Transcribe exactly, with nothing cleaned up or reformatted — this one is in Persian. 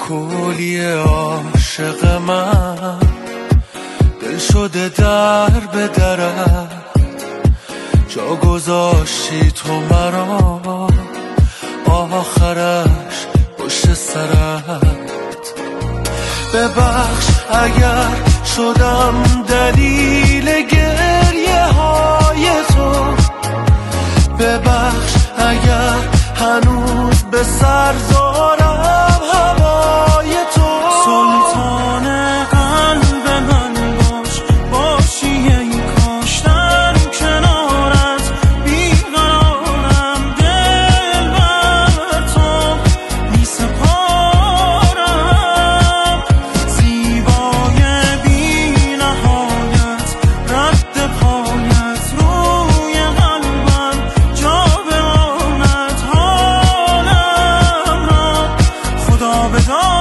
کولی عاشق من دل شده در به درت، جا گذاشتی تو مرا آخرش پشت سرت. ببخش اگر شدم دلیل گریه های تو، ببخش اگر هنوز به سر دارم هوای تو. سلطان قلب من باش، باشی ای کاش در کنارت بیقرارم، دل بر تو می سپارم. زیبای بی نهایت رد پایت روی قلبم جا بماند، حالم را خدا بدان